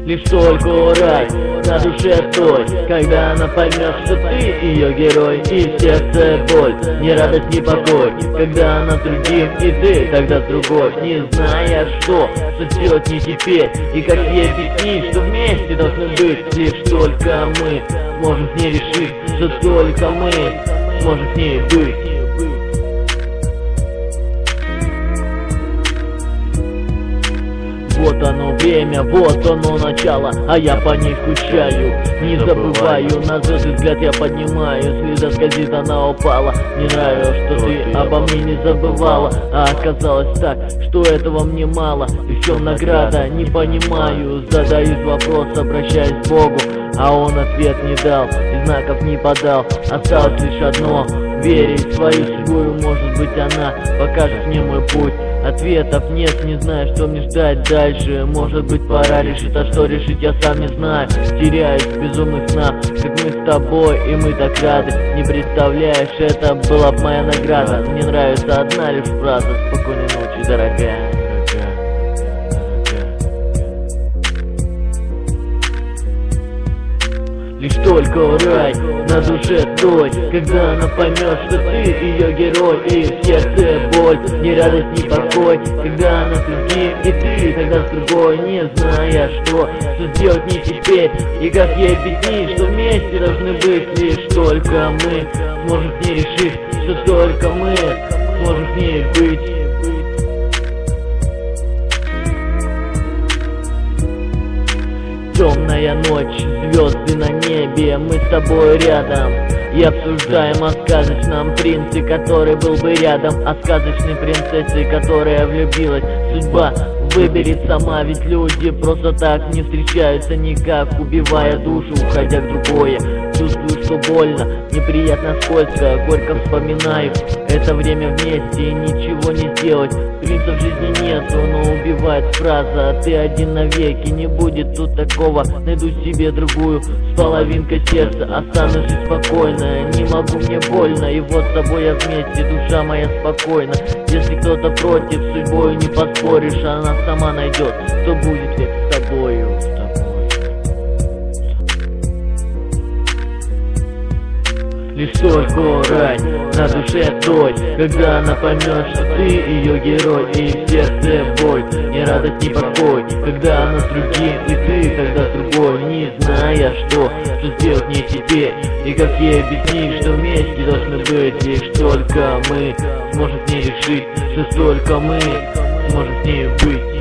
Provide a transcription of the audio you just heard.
Лишь только рай на душе той, когда она поймет, что ты ее герой. И в сердце боль, ни радость, ни покой, когда она с другим, и ты тогда с другой. Не зная, что сделать не теперь, и как ей объяснить, что вместе должны быть. Лишь только мы сможем с ней решить, что только мы сможем с ней быть. Вот оно время, вот оно начало, а я по ней скучаю. Не забываю, на звезды взгляд я поднимаю. Слеза скользит, она упала. Мне нравилось, что ты обо мне не забывала. А оказалось так, что этого мне мало. И в чем награда, не понимаю. Задаюсь вопрос, обращаюсь к Богу, а он ответ не дал и знаков не подал. Осталось лишь одно — верить в свою судьбу. Может быть, она покажет мне мой путь. Ответов нет, не знаю, что мне ждать дальше. Может быть, пора решить, а что решить я сам не знаю. Теряюсь в безумных снах, как мы с тобой, и мы так рады. Не представляешь, это была б моя награда. Мне нравится одна лишь фраза: спокойной ночи, дорогая. Лишь только рай на душе той, когда она поймет, что ты ее герой. И в сердце боль, ни радость, ни покой, когда она с другим, и ты тогда с другой. Не зная, что сделать не теперь, и как ей объяснить, что вместе должны быть. Лишь только мы сможем с ней решить, что только мы сможем с ней быть. Темная ночь, звезды на небе, мы с тобой рядом и обсуждаем о сказочном принце, который был бы рядом, о сказочной принцессе, которая влюбилась. Судьба выберет сама, ведь люди просто так не встречаются никак, убивая душу, уходя к другое. Чувствую, что больно, неприятно, скользко, горько вспоминаю это время вместе, и ничего не сделать. Принца в жизни нету, но убивает фраза: ты один навеки, не будет тут такого, найду себе другую. С половинкой сердца останусь спокойно, не могу, мне больно, и вот с тобой я вместе, душа моя спокойна. Если кто-то против, с судьбою не поспоришь, она сама найдет, кто будет век с тобою. Лишь только рай на душе той, когда она поймет, что ты ее герой. И в сердце боль, ни радость, ни покой, когда она с другим, и ты тогда с другой. Не зная, что сделать не теперь, и как ей объяснить, что вместе должны быть. Лишь только мы сможем с ней решить, что только мы сможем с ней быть.